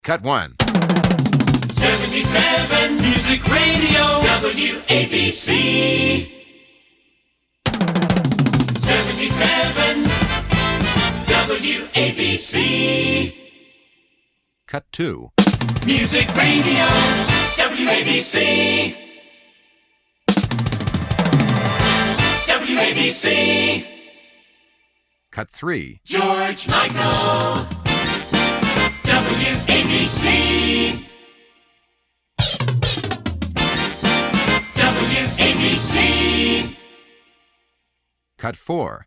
Cut 1. 77 Music Radio, WABC. 77 WABC. Cut 2. Music Radio, WABC. WABC. Cut 3. George Michael, WABC. WABC. Cut 4.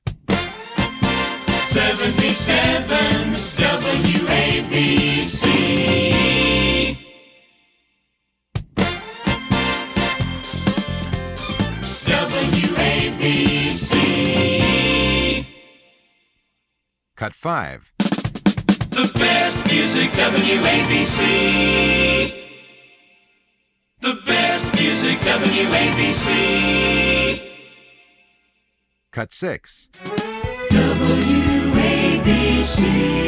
77 WABC. WABC. Cut 5. The best music, WABC. The best music, WABC. Cut 6. WABC.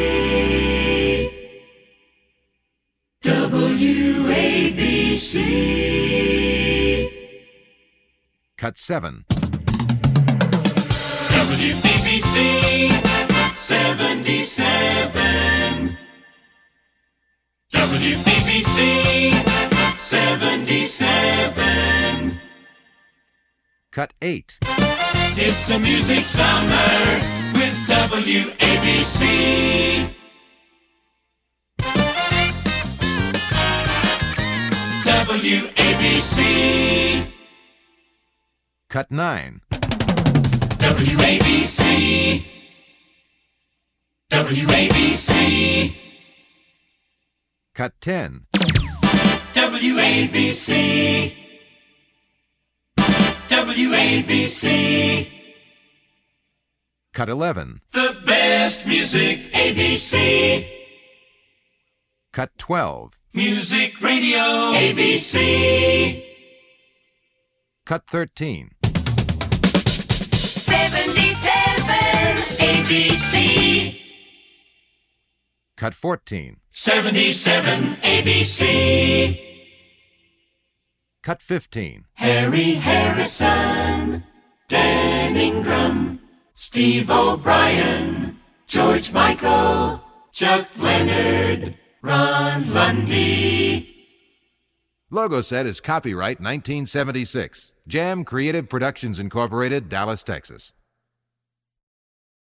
WABC. Cut 7. WABC 77. WABC 77. Cut 8. It's a music summer with WABC. WABC. Cut 9. WABC. WABC. Cut 10. WABC. WABC. Cut 11. The best music, ABC. Cut 12. Music Radio, ABC. Cut 13. 77 ABC. Cut 14. 77 ABC. Cut 15. Harry Harrison, Dan Ingram, Steve O'Brien, George Michael, Chuck Leonard, Ron Lundy. Logo set is copyright 1976. Jam Creative Productions Incorporated, Dallas, Texas.